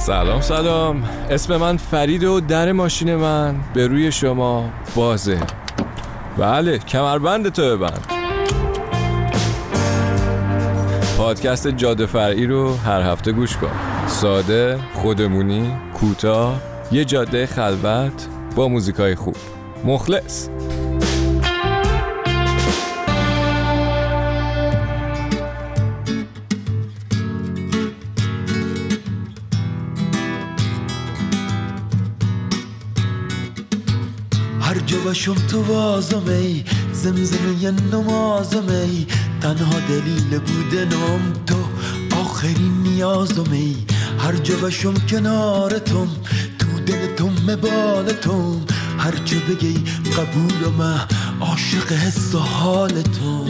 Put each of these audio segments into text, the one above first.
سلام، اسم من فرید و در ماشین من به روی شما بازه. بله، کمربند تو ببند. پادکست جاده فرعی رو هر هفته گوش کن. ساده، خودمونی، کوتاه، یه جاده خلوت با موزیکای خوب. مخلص. هر جا باشم تو وازم ای زمزمه نمازم ای تنها دلیل بودنم تو آخرین نیازم ای هر جا باشم کنارتم تو دلتم مبالتم هر چه بگی قبولم عاشق حس و حالتم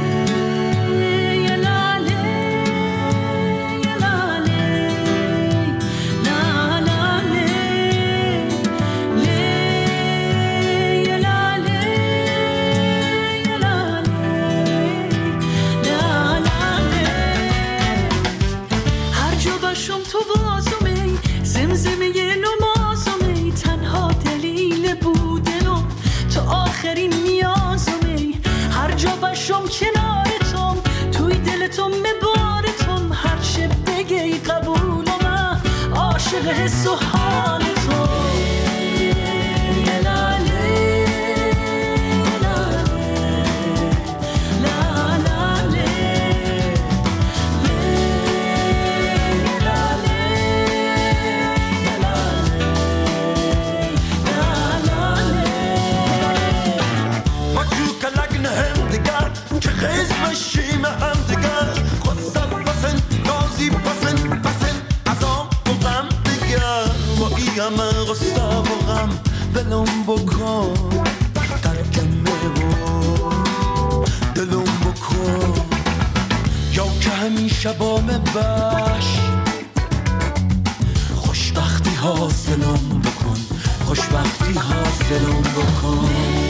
آخرین نیازم ای هر جا باشم کنارتم توی دلتم مبارتم هر چه بگی قبولم عاشق حس و حالتم من غصه و غم ولم بکن ترجمه و دلم بکن یا که همیشه با من باش خوشبختی حاصلم بکن خوشبختی حاصلم بکن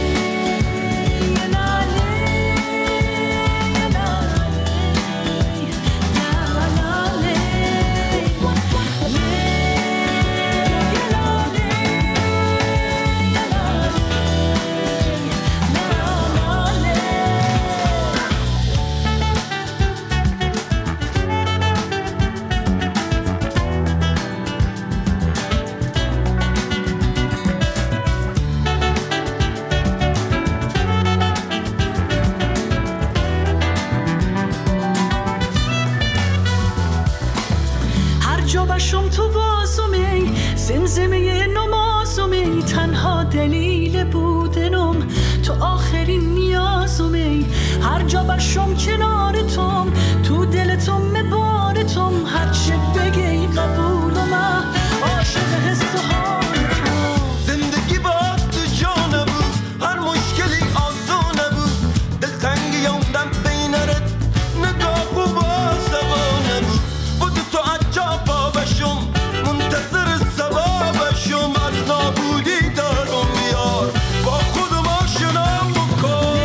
باشم تو واسم ای زمزمه نمازم ای تنها دلیل بودنم تو آخرین نیازم ای هر جا باشم کنارتم تو دلتم مبارتم هر چه بگی قبولم عاشق حس و حالتم زندگی با تو جا نبود هر مشکلی آسون نبود دلتنگی اومدم بینرت نگاه و بازدوا نبود بود تو عجب باشم منتظر ثوابشم از نابودی دارم بیار با خودم آشنام بکن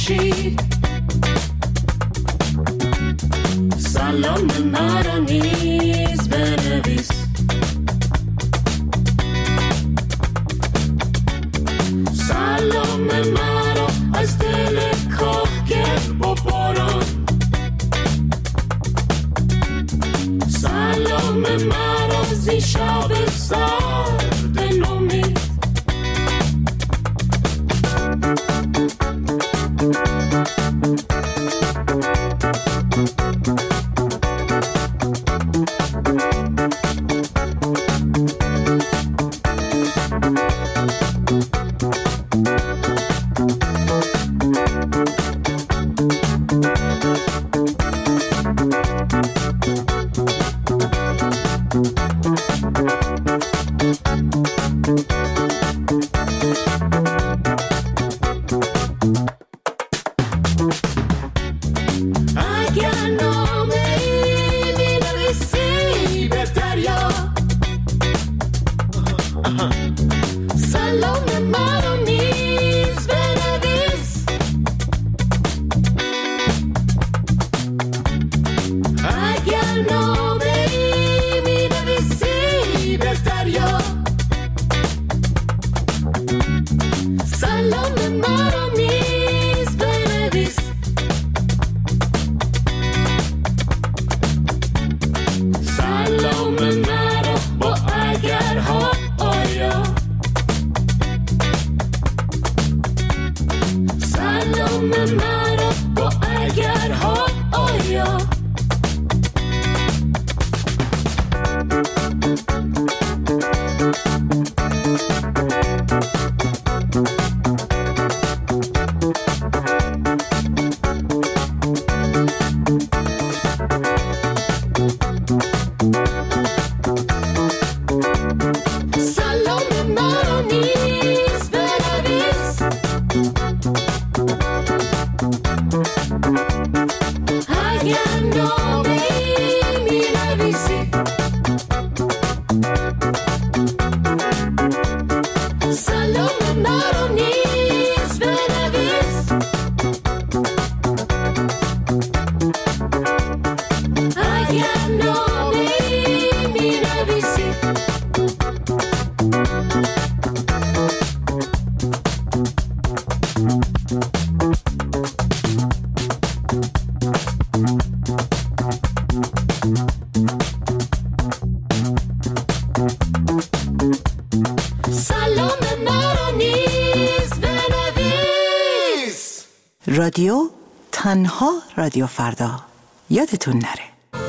خورشید سلام مرا نیز بنویس سلام مرا از دل کاهگل با باران سلام مرا زی شب سرد نومید رادیو تنها رادیو فردا یادتون نره.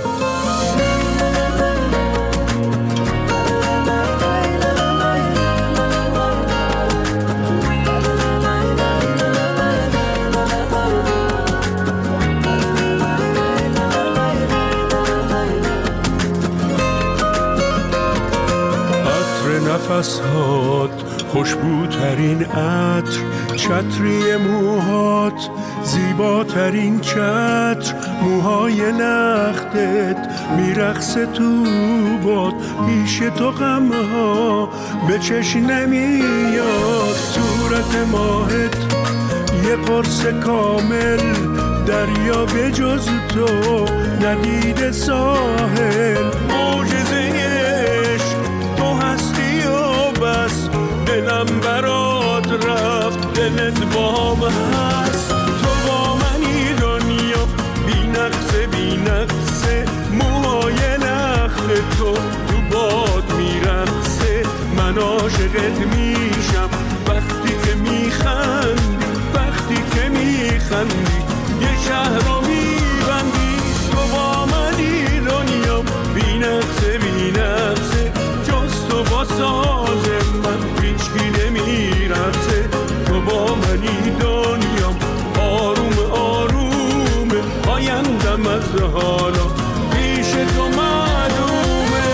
نفس‌هات خوشبوترین عطر، چتری موهات زیباترین چتر، موهای نختت میرقصه تو باد، پیش تو غمها به چشم نمیاد، صورت ماهت یه قرص کامل، دریا به جز تو ندیده ساحل، معجزه عشق تو هستی و بس، دلم برات رفت دلت بام هست، تو با منی دنیا بی نقصه بی نقصه، موهای نخل تو باد میرقصه، من عاشقت میشم وقتی که میخندی، وقتی که میخندی یه شهر رو میبندی، تو با منی دنیا بی نقصه بی نقصه، جز تو با ساز من هیچکی نمیرقصه، تو با منی دنیا آروم آروم، آیندم از حالا پیش تو معلومه.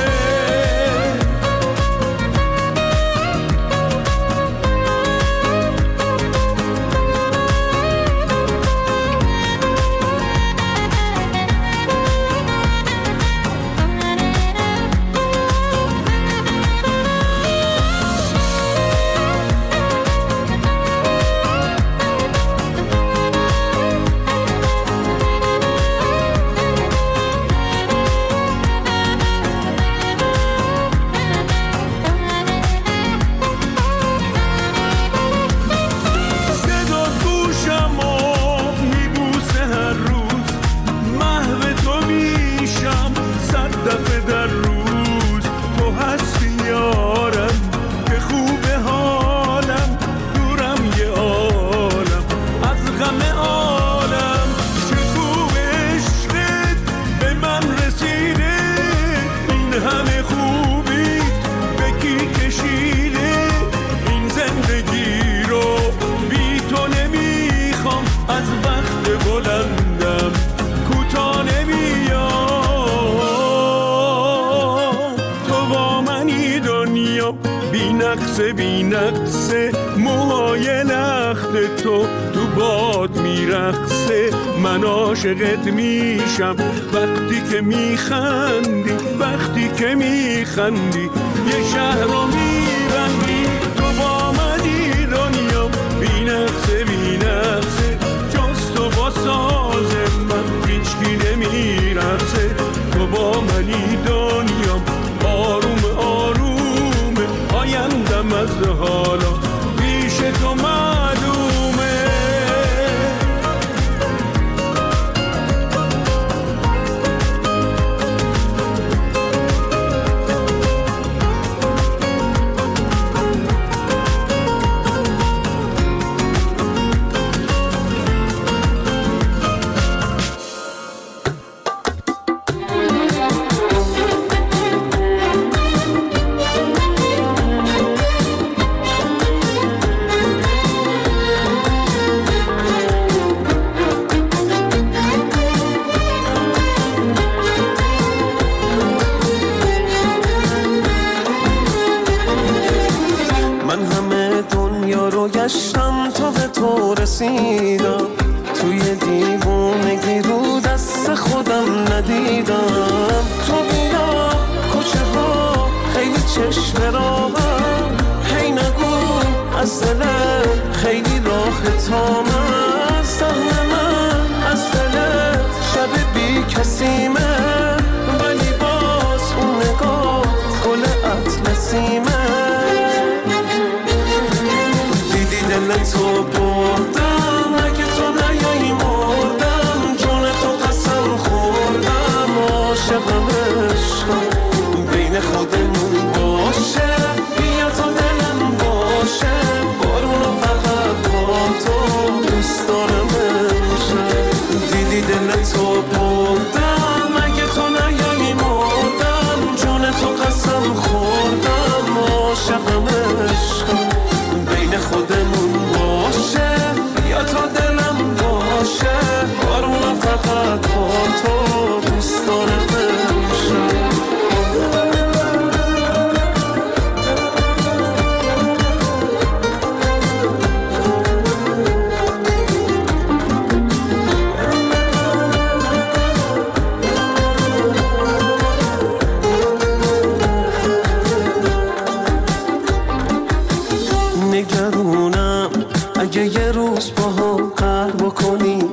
نقصه بی نقصه موهای لخت تو باد میرقصه. من عاشقت میشم وقتی که میخندی، وقتی که میخندی یه شهر رو میبندی. تو با منی دنیا بی نقصه بی نقصه، جز تو با ساز من هیچکی نمیرقصه. تو با منی دنیا آروم آرومه، آیندم از حالا پیش تو معلومه. گشتم تا به تو رسیدم، توی دیوونگی رو دست خودم ندیدم. تو بیا کوچه ها خیلی چشم راهم، هی نگو از دلت خیلی راه تا من. سهم من از دلت شب بی کسیمه، ولی باز اون نگاه گل اطلسیمه. دل تو بردم اگه تو نیایی مردم، جون تو قسم خوردم. عاشقم عشقم بین خودمون باشه، بیا تا دلم باشه. بارونو فقط با تو دوست دارم امشب. دیدی دل تو بردم اگه تو نیایی مردم، جون تو قسم خوردم. عاشقم عشقم بین خودمون باشه، یا تا دلم باشه. بارون فقط با تو دوست دارم امشب. نگرونم اگه یه روز با هم قهر بکنی،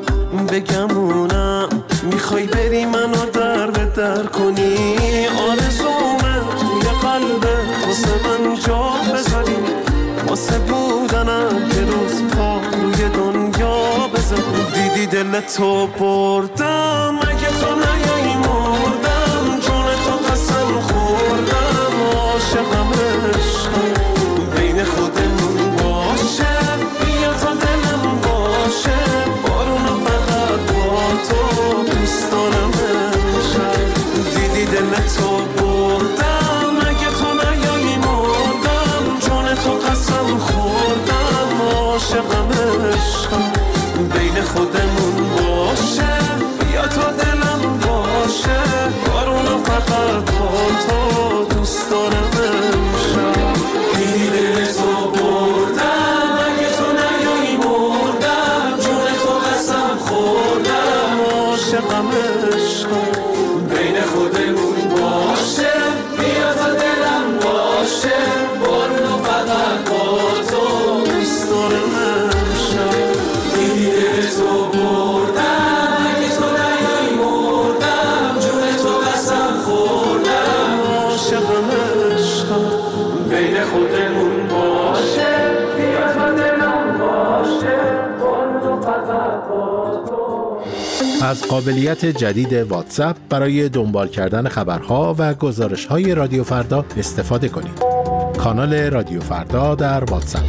بگمونم میخوای بری منو در به در کنی. آرزومه توی قلبت واسه من جا بذاری، واسه بودنم یه روز پا روی دنیا بذاری. دیدی دل تو بردم اگه تو نیایی مردم، جون تو قسم خوردم. عاشقم عشقم بین خودمون باشه، بیا تا دلم باشه. بارونو فقط با تو دوست دارم امشب. دیدی دل تو بردم اگه تو نیایی مردم، جون تو قسم خوردم. عاشقم عشقم بین خودمون باشه، بیا تا دلم باشه. بارونو فقط با تو دوست دارم امشب. دیدی دل تو بردم اگه تو نیایی مردم، جون تو قسم خوردم. عاشقم عشقم بین خودمون باشه، بیا تا دلم باشه. بارونو فقط با تو دوست دارم امشب. دیدی دل تو بردم اگه تو نیایی مردم، جون تو قسم خوردم. عاشقم عشقم بین خودمون باشه، بیا تا دلم باشه. بارونو فقط با تو. از قابلیت جدید واتساپ برای دنبال کردن خبرها و گزارش‌های رادیو فردا استفاده کنید. کانال رادیو فردا در واتساپ.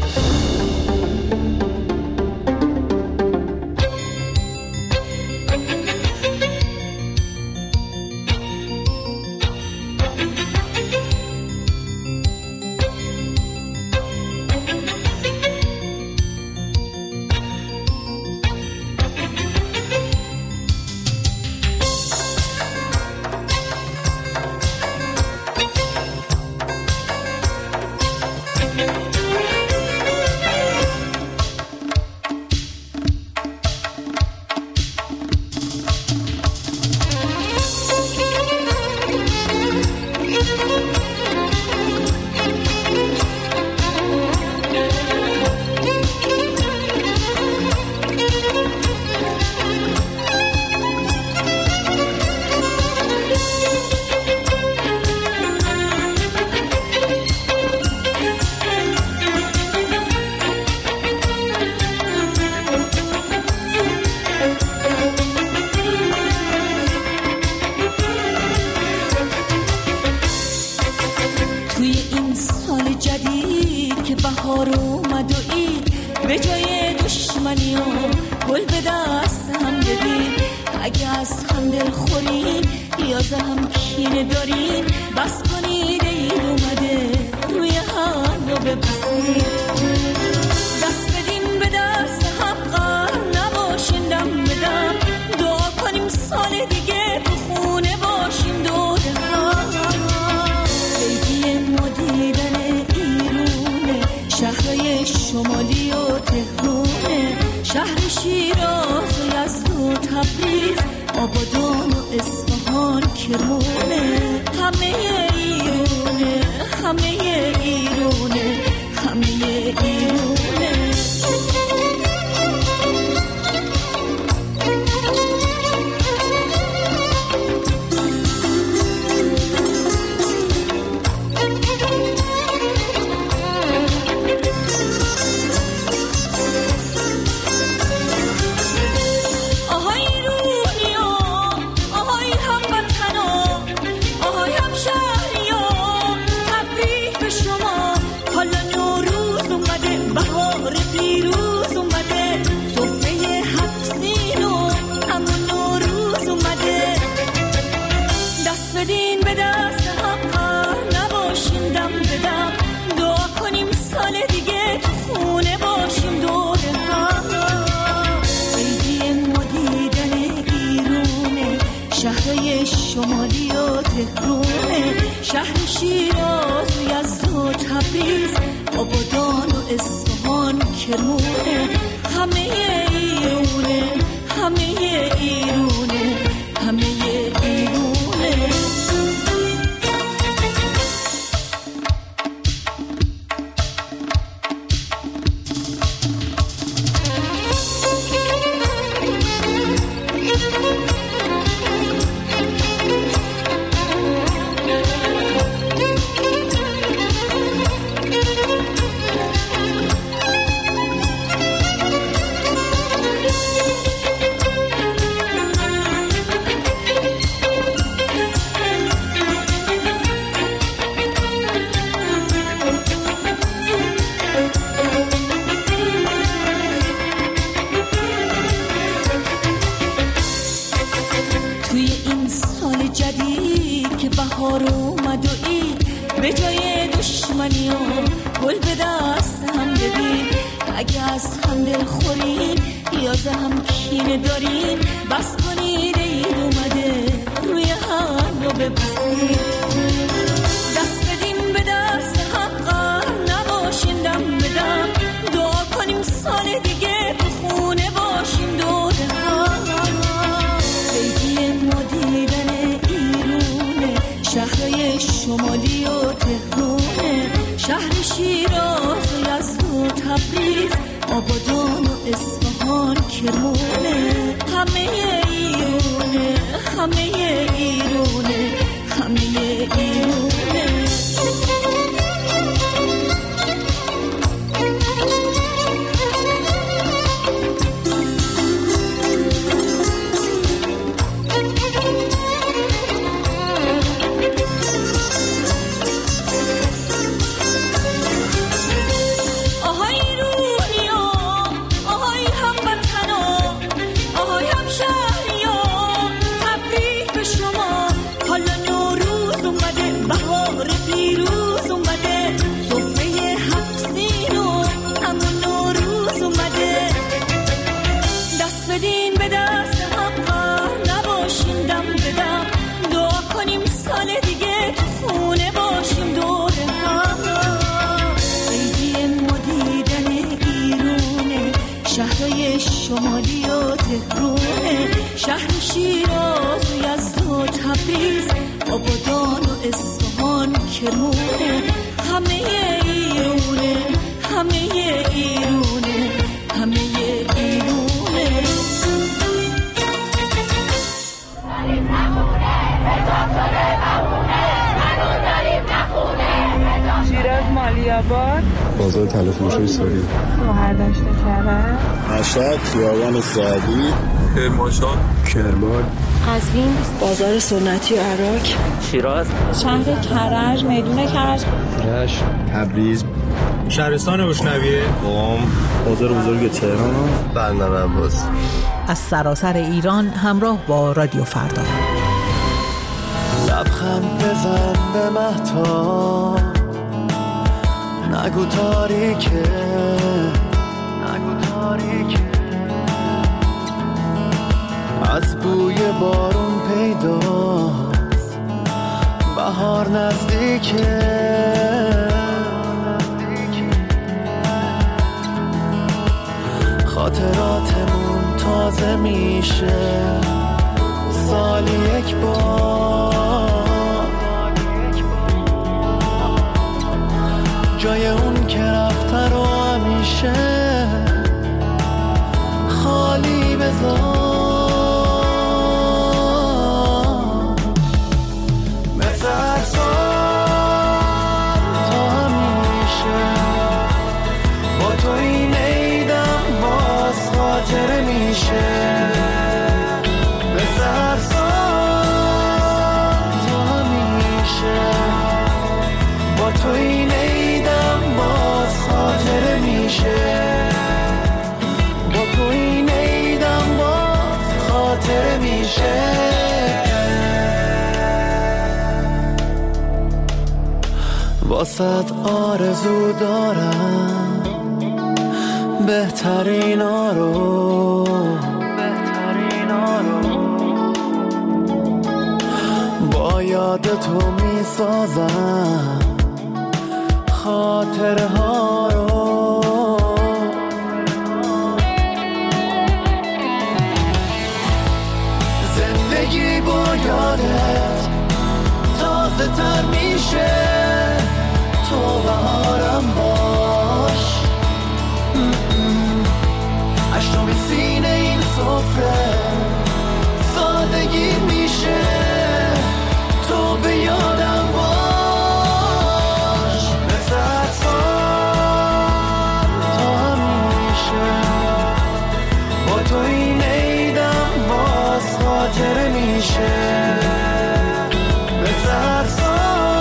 دلخورین نیاز هم کینه دارین بس کنید عید اومده روی هم رو ببسید دست بدین به دست حق نباشین دم بدم دعا کنیم سال دیگه تو خونه باشین دور هم عیدی ما دیدن ایرونه شهرهای شمالی و تهرونه شهر شیراز و یزد و تبریز آبادان و اصفهان کرمونه همه ایرونه همه ایرونه همه ایرونه شمالی و تهرونه شهر شیراز و یزد و تبریز آبادان و اصفهان کرمونه همه ایرونه همه ایرونه همه ایرونه بهار اومد و عید به جای دشمنی و گل به دست هم بدین اگه از هم دل خورین نیاز هم کینه دارین بس کنید عید اومده روی هم رو ببسید دست بدین به دست حق نباشین دم بدم دعا کنیم سال دیگه تو خونه باشین دور هم عیدی ما دیدن شهرهای شمالی و تهرونه شهر شیراز و یزد و تبریز آبادان و اصفهان کرمونه همه ایرونه همه ایرونه همه ایرونه شمالی و تهرونه شهر شیراز و یزد و تبریز آبادان و اصفهان کرمونه همه ایرونه همه ایرونه همه ایرونه شیراز مالی‌آباد بازار طلا فروشی ساری مهردشت کرد مشهد خیابان سعدی کرمانشاه کرمان قزوین بازار سنتی و عراق شیراز شهر کرج میدون کرج رشت تبریز شهرستان بشنویه قم بازار بزرگ تهران بندر عباس از سراسر ایران همراه با رادیو فردا. لبخند بزن به مهتاب، نگو تاریکه، از بوی بارون پیداست بهار نزدیکه، خاطراتمون تازه میشه سالی یک بار، جای اون که رفته رو همیشه خالی بذار. واسط آرزو دارم بهترین رو، با یاد تو می سازم خاطره ها رو، زندگی با یادت تازه تر میشه، تو بهارم باش، اشتم سینه این سفره سادگی میشه، تو به یادم باش، مثل هر سال تا همیشه، با تو این عیدم باز خاطره میشه، مثل هر سال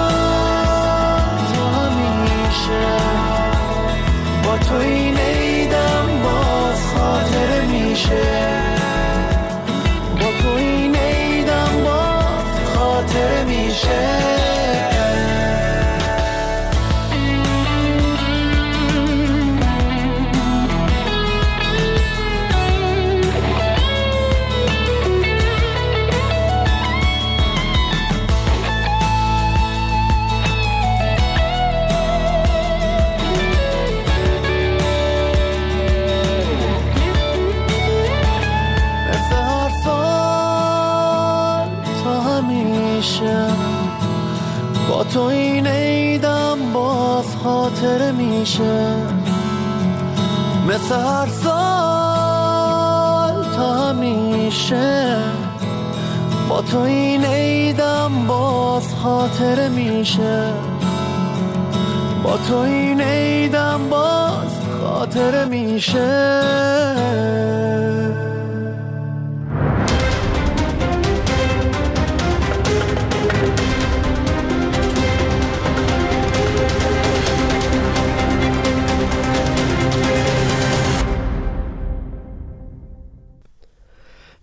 با تو این عیدم باز خاطره میشه، با تو این عیدم باز خاطره میشه. با تو این عیدم باز خاطره میشه، مثل هر سال تا همیشه، با تو این عیدم باز خاطره میشه، با تو این عیدم باز خاطره میشه.